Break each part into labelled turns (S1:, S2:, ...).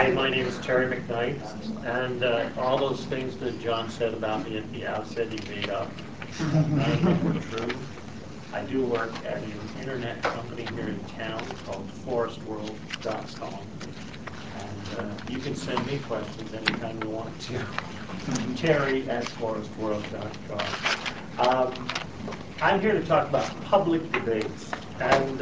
S1: Hi, my name is Terry McKnight, and all those things that John said about me at the outset, he made up. None of them were true. I do work at an internet company here in town called forestworld.com, and you can send me questions anytime you want to. Terry at forestworld.com. I'm here to talk about public debates, and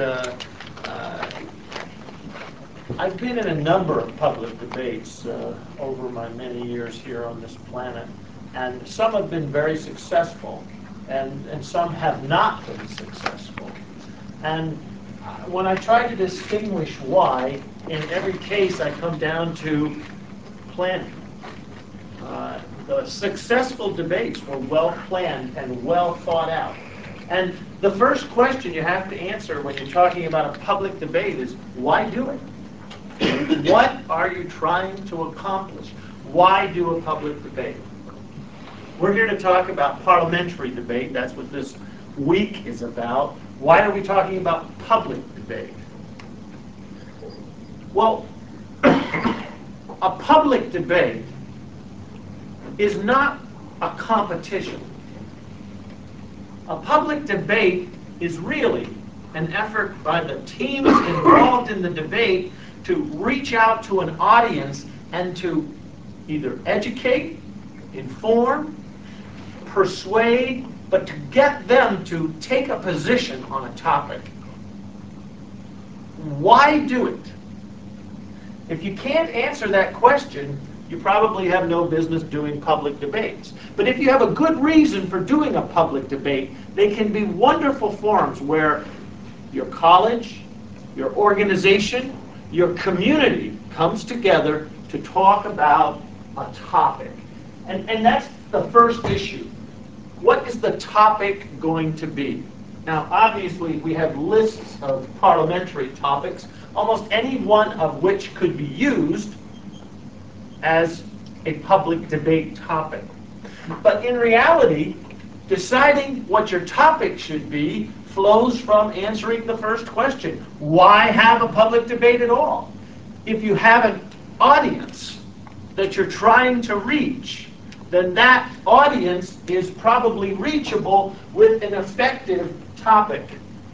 S1: I've been in a number of public debates over my many years here on this planet, and some have been very successful, and some have not been successful. And when I try to distinguish why, in every case I come down to planning. The successful debates were well planned and well thought out. And the first question you have to answer when you're talking about a public debate is, why do it? What are you trying to accomplish? Why do a public debate? We're here to talk about parliamentary debate. That's what this week is about. Why are we talking about public debate? Well, a public debate is not a competition. A public debate is really an effort by the teams involved in the debate to reach out to an audience and to either educate, inform, persuade, but to get them to take a position on a topic. Why do it? If you can't answer that question, you probably have no business doing public debates. But if you have a good reason for doing a public debate, they can be wonderful forums where your college, your organization, your community comes together to talk about a topic. And that's the first issue. What is the topic going to be? Now, obviously, we have lists of parliamentary topics, almost any one of which could be used as a public debate topic. But in reality, deciding what your topic should be flows from answering the first question. Why have a public debate at all? If you have an audience that you're trying to reach, then that audience is probably reachable with an effective topic.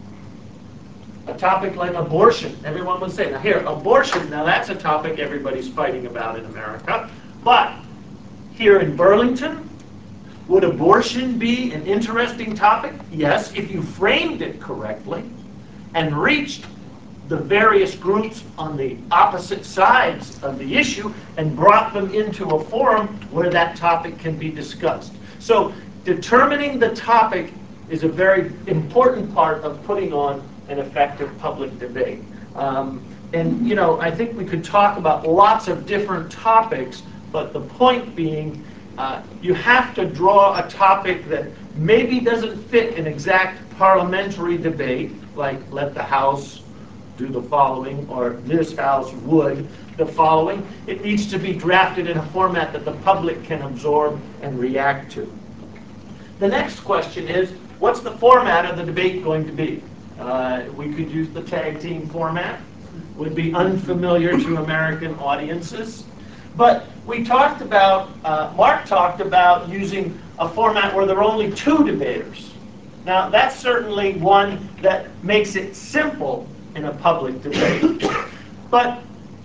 S1: A topic like abortion. Everyone would say, now here, abortion, now that's a topic everybody's fighting about in America. But here in Burlington, would abortion be an interesting topic? Yes, if you framed it correctly and reached the various groups on the opposite sides of the issue and brought them into a forum where that topic can be discussed. So determining the topic is a very important part of putting on an effective public debate. And you know, I think we could talk about lots of different topics, but the point being, you have to draw a topic that maybe doesn't fit an exact parliamentary debate, like let the House do the following, or this House would the following. It needs to be drafted in a format that the public can absorb and react to. The next question is, what's the format of the debate going to be? We could use the tag team format. Would be unfamiliar to American audiences. But we talked about, Mark talked about using a format where there are only two debaters. Now, that's certainly one that makes it simple in a public debate. But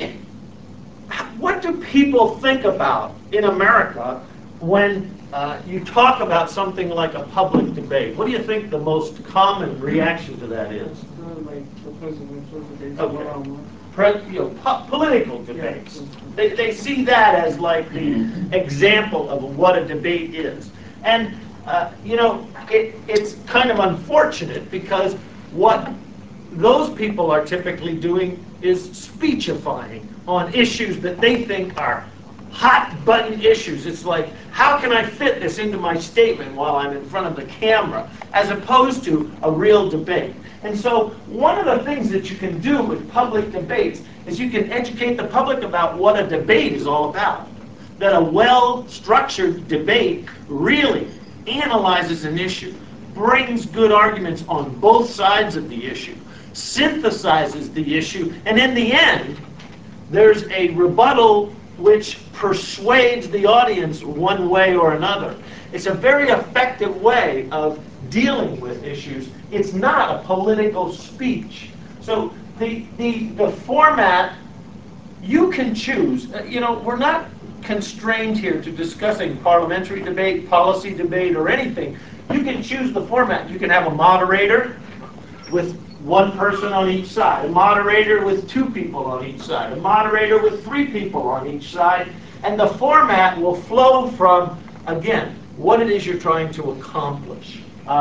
S1: what do people think about in America when you talk about something like a public debate? What do you think the most common reaction to that is?
S2: Like the presidential debates,
S1: Okay.
S2: one-on-one.
S1: Political debates. They see that as like the example of what a debate is. And, you know, it's kind of unfortunate because what those people are typically doing is speechifying on issues that they think are hot button issues. It's like, how can I fit this into my statement while I'm in front of the camera, as opposed to a real debate. And so one of the things that you can do with public debates is you can educate the public about what a debate is all about. That a well-structured debate really analyzes an issue, brings good arguments on both sides of the issue, synthesizes the issue, and in the end, There's a rebuttal which persuades the audience one way or another. It's a very effective way of dealing with issues. It's not a political speech. So the format, you can choose. We're not constrained here to discussing parliamentary debate, policy debate, or anything. You can choose the format. You can have a moderator with one person on each side, a moderator with two people on each side, a moderator with three people on each side, and the format will flow from, again, what it is you're trying to accomplish.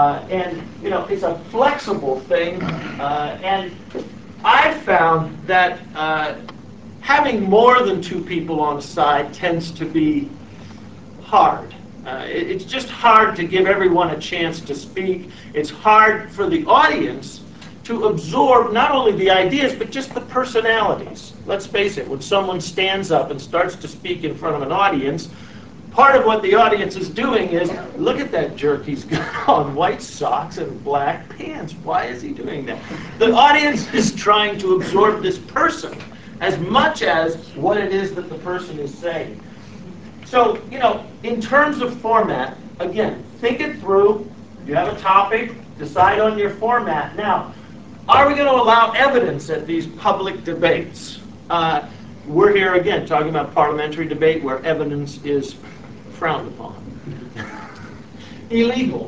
S1: It's a flexible thing, and I've found that having more than two people on a side tends to be hard. It's just hard to give everyone a chance to speak. It's hard for the audience to absorb not only the ideas, but just the personalities. Let's face it, when someone stands up and starts to speak in front of an audience, part of what the audience is doing is, look at that jerk, he's got on white socks and black pants. Why is he doing that? The audience is trying to absorb this person as much as what it is that the person is saying. So, in terms of format, again, think it through. You have a topic, decide on your format. Now, are we going to allow evidence at these public debates? We're here again talking about parliamentary debate where evidence is frowned upon. Illegal.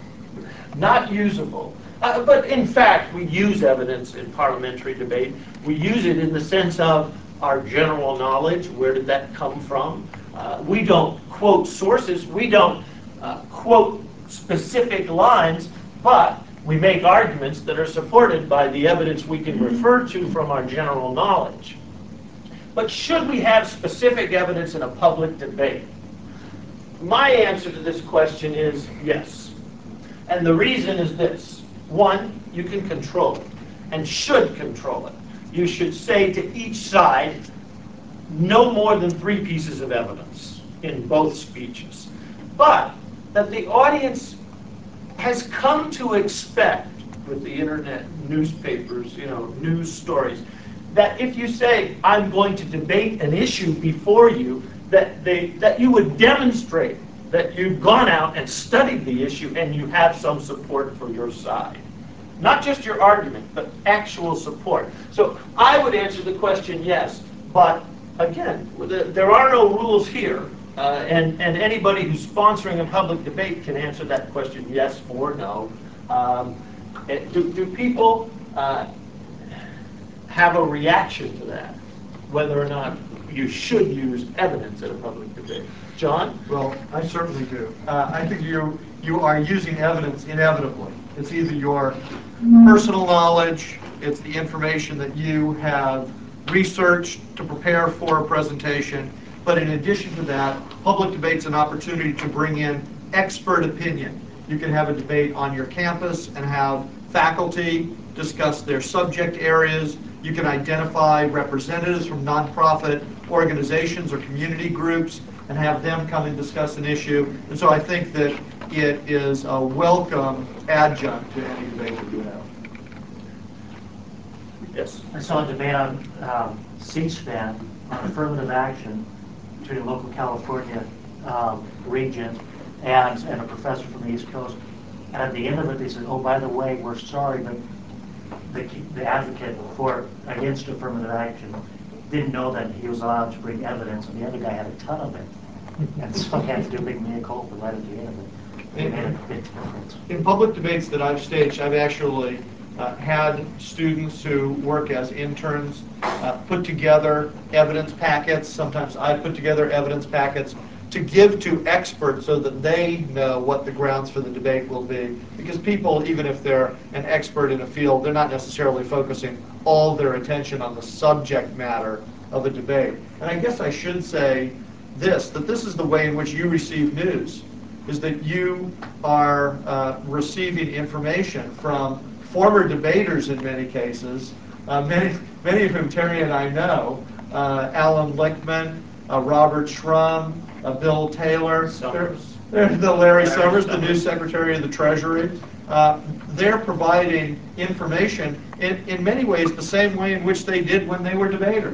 S1: Not usable. But in fact, we use evidence in parliamentary debate. We use it in the sense of our general knowledge. Where did that come from? We don't quote sources. We don't quote specific lines, but we make arguments that are supported by the evidence we can refer to from our general knowledge. But should we have specific evidence in a public debate? My answer to this question is yes. And the reason is this. One, you can control it and should control it. You should say to each side, no more than 3 pieces of evidence in both speeches. But that the audience has come to expect with the internet, newspapers, news stories, that if you say, I'm going to debate an issue before you, that you would demonstrate that you've gone out and studied the issue and you have some support for your side. Not just your argument, but actual support. So I would answer the question yes, but again, there are no rules here, and anybody who's sponsoring a public debate can answer that question yes or no. Do people have a reaction to that, whether or not you should use evidence in a public debate? John?
S3: Well, I certainly do. I think you are using evidence inevitably. It's either your personal knowledge, it's the information that you have researched to prepare for a presentation, but in addition to that, public debate's an opportunity to bring in expert opinion. You can have a debate on your campus and have faculty discuss their subject areas. You can identify representatives from nonprofit organizations or community groups and have them come and discuss an issue. And so I think that it is a welcome adjunct to any debate that you have.
S1: Yes.
S4: I saw a debate on C-SPAN on affirmative action between a local California region and a professor from the East Coast. And at the end of it, they said, oh, by the way, we're sorry, but the advocate against affirmative action didn't know that he was allowed to bring evidence, and the other guy had a ton of it. And so he had to do a big mea culpa right at the end of it. It made a big difference.
S3: In public debates that I've staged, I've actually had students who work as interns put together evidence packets. Sometimes I put together evidence packets to give to experts so that they know what the grounds for the debate will be. Because people, even if they're an expert in a field, they're not necessarily focusing all their attention on the subject matter of a debate. And I guess I should say this, that this is the way in which you receive news, is that you are receiving information from former debaters in many cases, many of whom Terry and I know, Alan Lichtman, Robert Shrum, Bill Taylor, the Larry Summers, the new Secretary of the Treasury. They're providing information in many ways the same way in which they did when they were debaters.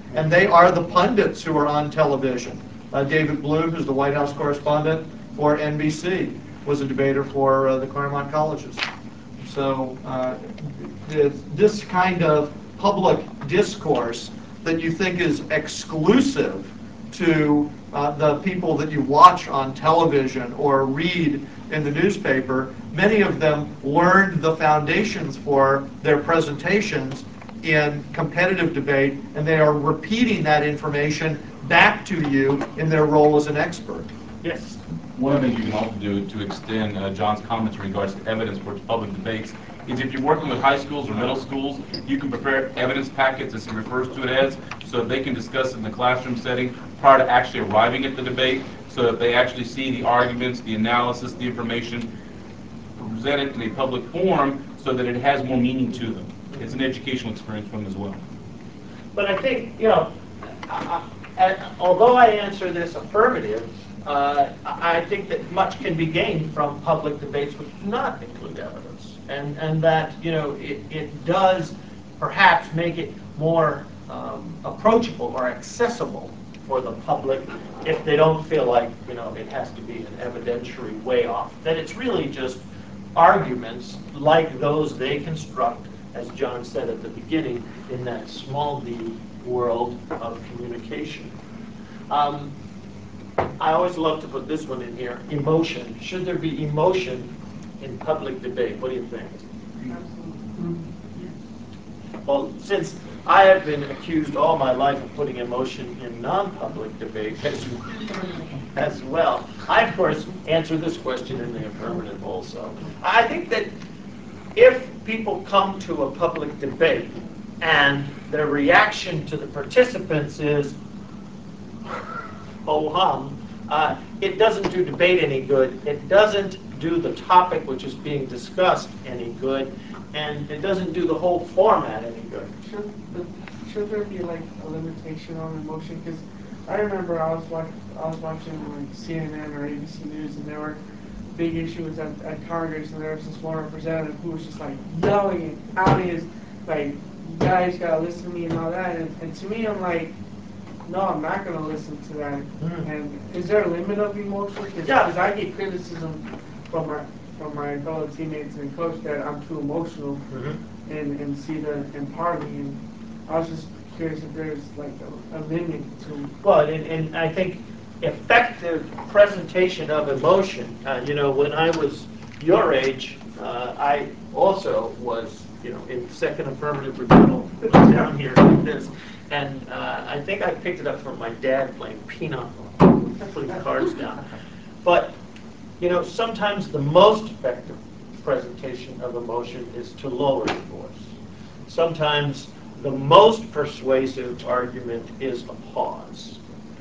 S3: and they are the pundits who are on television. David Blue, who's the White House correspondent for NBC, was a debater for the Claremont Colleges. So this kind of public discourse that you think is exclusive to the people that you watch on television or read in the newspaper, many of them learned the foundations for their presentations in competitive debate, and they are repeating that information back to you in their role as an expert.
S1: Yes.
S5: One of the things you can also do to extend John's comments in regards to evidence for public debates is if you're working with high schools or middle schools, you can prepare evidence packets, as he refers to it as, so that they can discuss it in the classroom setting prior to actually arriving at the debate, so that they actually see the arguments, the analysis, the information presented in a public forum so that it has more meaning to them. It's an educational experience for them as well.
S1: But I think, you know, although I answer this affirmative, I think that much can be gained from public debates which do not include evidence. And that, you know, it does perhaps make it more approachable or accessible for the public if they don't feel like, you know, it has to be an evidentiary way off. That it's really just arguments like those they construct, as John said at the beginning, in that small d world of communication. I always love to put this one in here, emotion. Should there be emotion in public debate? What do you think?
S2: Absolutely.
S1: Well, since I have been accused all my life of putting emotion in non-public debate as well, I, of course, answer this question in the affirmative also. I think that if people come to a public debate and their reaction to the participants is, oh hum, it doesn't do debate any good. It doesn't do the topic which is being discussed any good, and it doesn't do the whole format any good.
S2: Should there be like a limitation on emotion? Because I remember I was watching like CNN or ABC News, and there were big issues at Congress, and there was this one representative who was just like yelling and pouting his, like, you guys gotta listen to me and all that. And to me, I'm like, no, I'm not gonna listen to that. And is there a limit of emotion? Because I get criticism from my fellow teammates and coach that I'm too emotional and see that in part of me. And I was just curious if there's like a limit to.
S1: Well, and I think effective presentation of emotion. You know, when I was your age, I also was, you know, in second affirmative rebuttal down here like this. And I think I picked it up from my dad playing pinochle, putting cards down. But, you know, sometimes the most effective presentation of emotion is to lower the voice. Sometimes the most persuasive argument is a pause.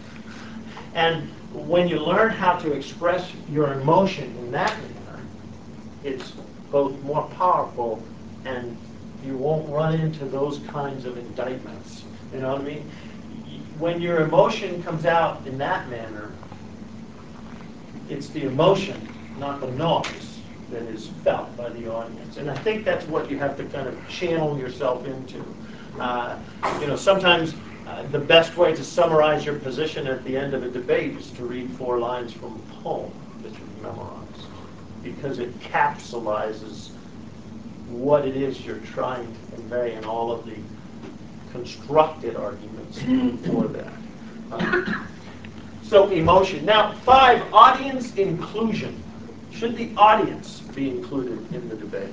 S1: And when you learn how to express your emotion in that manner, it's both more powerful and you won't run into those kinds of indictments. You know what I mean? When your emotion comes out in that manner, it's the emotion, not the noise, that is felt by the audience. And I think that's what you have to kind of channel yourself into. You know, sometimes the best way to summarize your position at the end of a debate is to read 4 lines from a poem that you've memorized, because it capsulizes what it is you're trying to convey in all of the constructed arguments for that. So emotion. Now, 5, audience inclusion. Should the audience be included in the debate?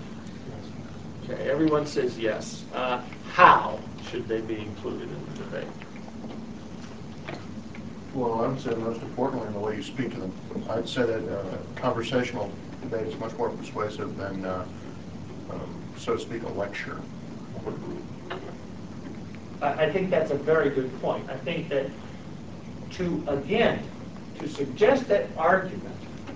S1: Okay, everyone says yes. How should they be included in the debate?
S6: Well, I would say most importantly in the way you speak to them. I'd say that conversational debate is much more persuasive than, so to speak, a lecture.
S1: I think that's a very good point. I think that to suggest that argument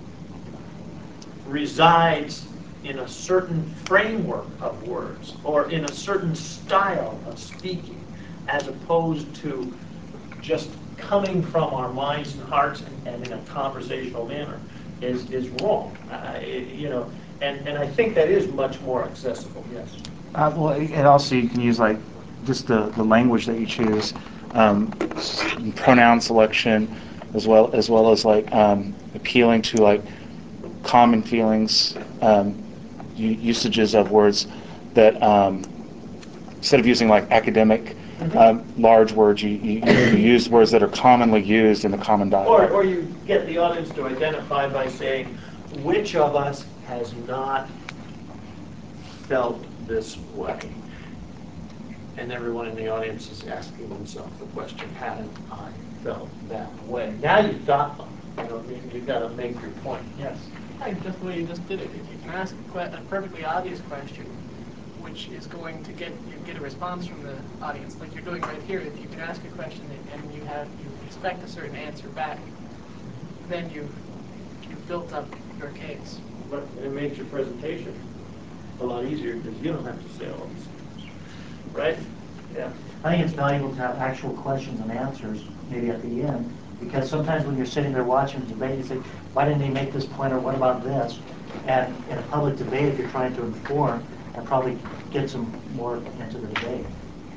S1: resides in a certain framework of words or in a certain style of speaking, as opposed to just coming from our minds and hearts and in a conversational manner, is wrong. You know, and I think that is much more accessible. Yes.
S7: Well, and also you can use like just the language that you choose, pronoun selection, as well as like appealing to like common feelings, usages of words that instead of using like academic large words, you use words that are commonly used in the common dialogue.
S1: Or you get the audience to identify by saying, which of us has not felt this way? And everyone in the audience is asking themselves the question, haven't I felt that way? Now you've got them. You've got to make your point. Yes?
S2: Just the way you just did it. If you can ask a perfectly obvious question, which is going to get a response from the audience, like you're doing right here. If you can ask a question and you expect a certain answer back, then you've built up your case.
S1: But it makes your presentation a lot easier because you don't have to say all these things. Right? Yeah.
S4: I think it's valuable to have actual questions and answers maybe at the end, because sometimes when you're sitting there watching the debate, you say, why didn't he make this point, or what about this? And in a public debate, if you're trying to inform, and probably get some more into the debate.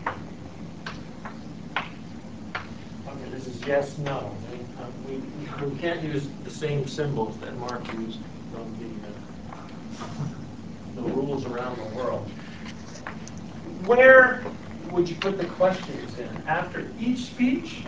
S1: Okay, this is yes, no. We can't use the same symbols that Mark used from the rules around the world. Where would you put the questions in? After each speech?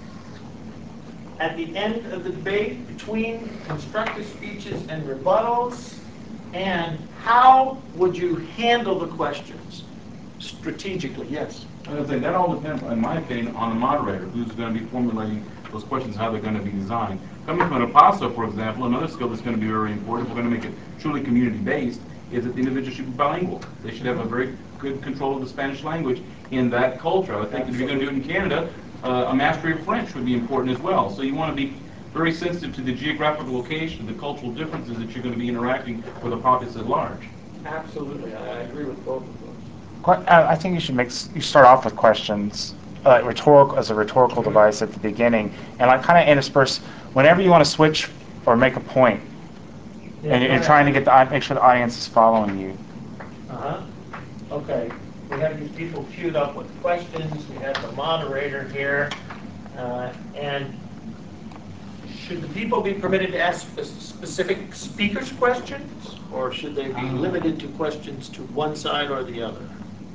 S1: At the end of the debate? Between constructive speeches and rebuttals? And how would you handle the questions? Strategically, yes.
S5: I was going to say, that all depends, in my opinion, on the moderator, who's going to be formulating those questions, how they're going to be designed. Coming from an APASO, for example, another skill that's going to be very important, if we're going to make it truly community-based, is that the individual should be bilingual. They should have a very good control of the Spanish language in that culture. I would think if you're going to do it in Canada, a mastery of French would be important as well. So you want to be very sensitive to the geographical location, the cultural differences that you're going to be interacting with the populace at large.
S1: Absolutely, I agree with both of those.
S7: I think you start off with questions, as a rhetorical device at the beginning, and like kind of intersperse whenever you want to switch or make a point, and you're trying to make sure the audience is following you.
S1: Okay, we have these people queued up with questions. We have the moderator here, and should the people be permitted to ask specific speakers questions, or should they be limited to questions to one side or the other?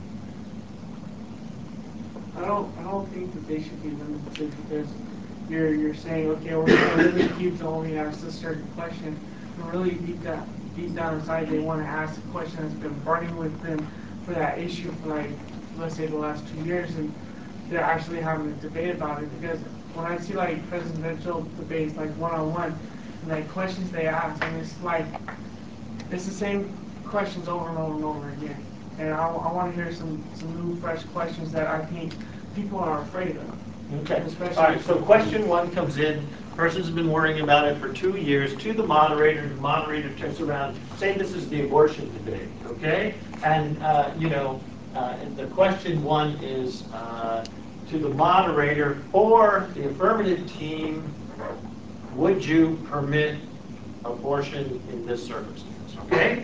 S2: I don't think that they should be limited, because you're saying, okay, we're going to limit you to only ask a certain question. And really deep down inside, they want to ask a question that's been burning with them for that issue for, like, let's say the last 2 years, and they're actually having a debate about it. Because when I see like presidential debates, like one-on-one, and like questions they ask, and it's the same questions over and over and over again. And I want to hear some new, fresh questions that I think people are afraid of.
S1: Okay. All right, so question one comes in. Person's been worrying about it for 2 years, to the moderator. The moderator turns around, say this is the abortion debate, okay? And, the question one is to the moderator, for the affirmative team, would you permit abortion in this circumstance, okay?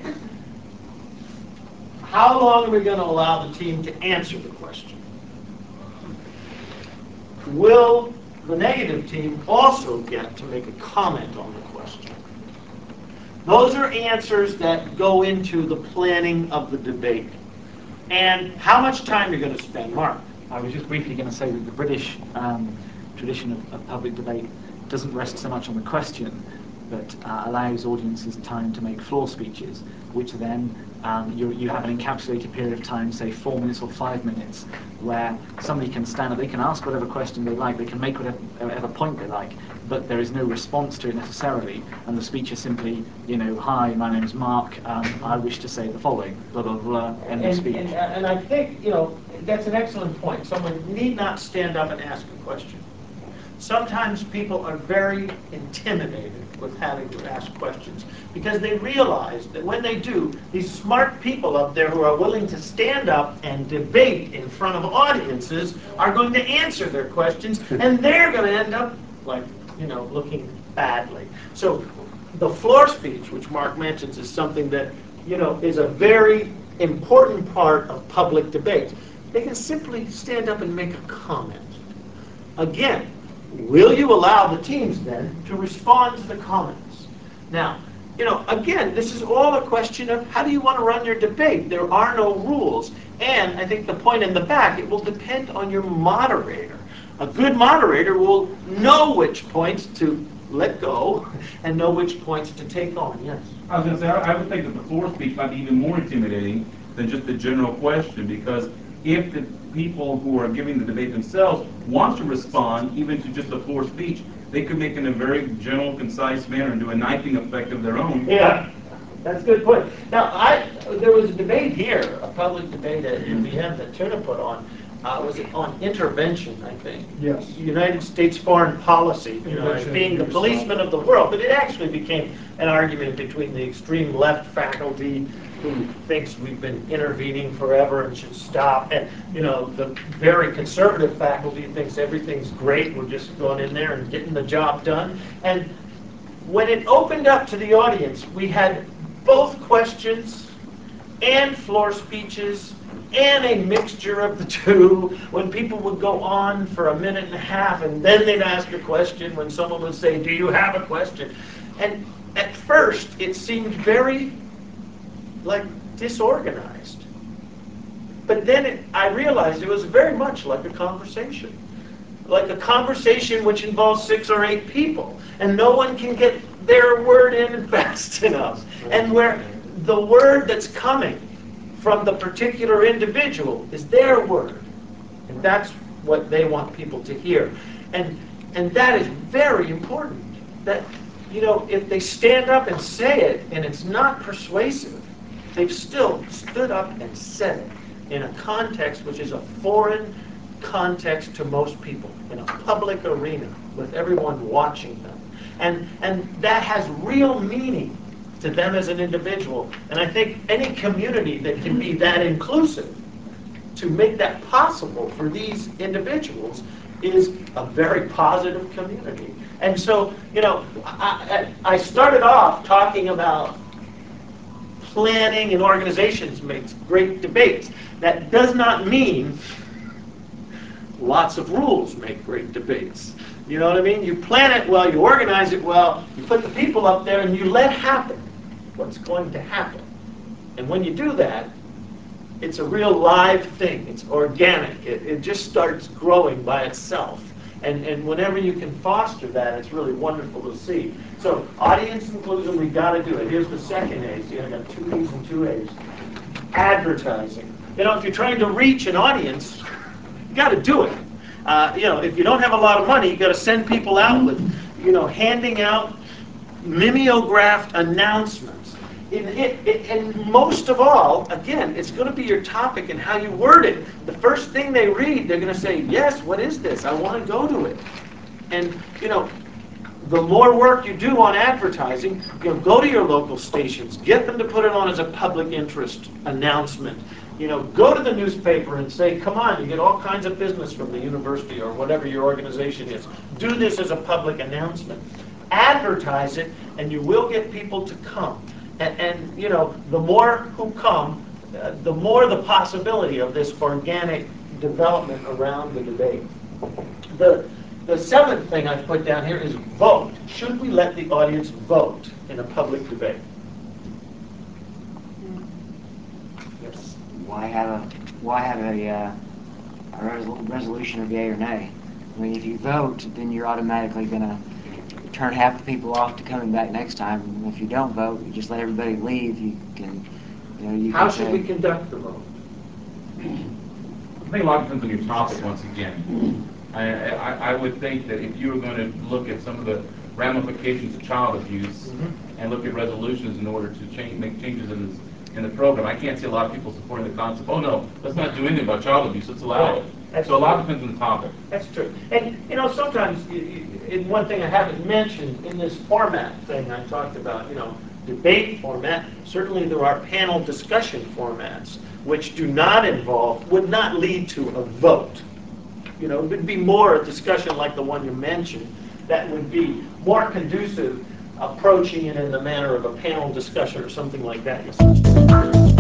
S1: How long are we going to allow the team to answer the question? Will the negative team also get to make a comment on the question? Those are answers that go into the planning of the debate. And how much time are you going to spend, Mark?
S8: I was just briefly going to say that the British tradition of public debate doesn't rest so much on the question, but allows audiences time to make floor speeches, which then you have an encapsulated period of time, say 4 minutes or 5 minutes, where somebody can stand up, they can ask whatever question they like, they can make whatever point they like, but there is no response to it necessarily, and the speech is simply, hi, my name is Mark, I wish to say the following, blah, blah, blah, end of speech.
S1: And I think, that's an excellent point. Someone need not stand up and ask a question. Sometimes people are very intimidated with having to ask questions because they realize that when they do, these smart people up there who are willing to stand up and debate in front of audiences are going to answer their questions, and they're going to end up looking badly. So the floor speech, which Mark mentions, is something that is a very important part of public debate. they can simply stand up and make a comment. Again, will you allow the teams then to respond to the comments? Now, again, this is all a question of how do you want to run your debate? There are no rules. And I think the point in the back, it will depend on your moderator. A good moderator will know which points to let go and know which points to take on. Yes?
S5: I was going to say, I would think that the floor speech might be even more intimidating than just the general question, because if the people who are giving the debate themselves want to respond even to just a floor speech, they could make it in a very general, concise manner and do a knifing effect of their own.
S1: Yeah, that's a good point. Now, there was a debate here, a public debate at UVM that Tuna put on. Was it on intervention, I think?
S6: Yes.
S1: United States foreign policy, as being the policeman of the world. But it actually became an argument between the extreme left faculty who thinks we've been intervening forever and should stop, and the very conservative faculty thinks everything's great, we're just going in there and getting the job done. And when it opened up to the audience, we had both questions and floor speeches and a mixture of the two, when people would go on for a minute and a half and then they'd ask a question, when someone would say, do you have a question? And at first, it seemed very, disorganized. But then I realized it was very much like a conversation. Like a conversation which involves 6 or 8 people, and no one can get their word in fast enough. And where the word that's coming from the particular individual is their word. And that's what they want people to hear. And that is very important. That, if they stand up and say it and it's not persuasive, they've still stood up and said it in a context which is a foreign context to most people, in a public arena with everyone watching them. And that has real meaning to them as an individual. And I think any community that can be that inclusive to make that possible for these individuals is a very positive community. And so, I started off talking about planning and organizations makes great debates. That does not mean lots of rules make great debates. You know what I mean? You plan it well, you organize it well, you put the people up there, and you let happen what's going to happen. And when you do that, it's a real live thing. It's organic. It just starts growing by itself. And whenever you can foster that, it's really wonderful to see. So audience inclusion, we've got to do it. Here's the second A. See, I got 2 E's and 2 A's. Advertising. If you're trying to reach an audience, you got to do it. If you don't have a lot of money, you got to send people out with, handing out mimeographed announcements. And most of all, again, it's going to be your topic and how you word it. The first thing they read, they're going to say, yes, what is this? I want to go to it. And, the more work you do on advertising, go to your local stations, get them to put it on as a public interest announcement. Go to the newspaper and say, come on, you get all kinds of business from the university or whatever your organization is. Do this as a public announcement. Advertise it, and you will get people to come. And the more who come, the more the possibility of this organic development around the debate. The seventh thing I've put down here is vote. Should we let the audience vote in a public debate? Yes.
S9: Why have a resolution of yay or nay? I mean, if you vote, then you're automatically going to turn half the people off to coming back next time. And if you don't vote, you just let everybody leave. You can,
S1: How should we conduct the vote?
S5: I think a lot depends on your topic once again. I would think that if you were going to look at some of the ramifications of child abuse and look at resolutions in order to make changes in the program, I can't see a lot of people supporting the concept, oh no, let's not do anything about child abuse, let's allow it. So a lot depends on the topic.
S1: That's true. And, sometimes, in one thing I haven't mentioned in this format thing I talked about, debate format, certainly there are panel discussion formats which would not lead to a vote. It would be more a discussion like the one you mentioned that would be more conducive, approaching it in the manner of a panel discussion or something like that.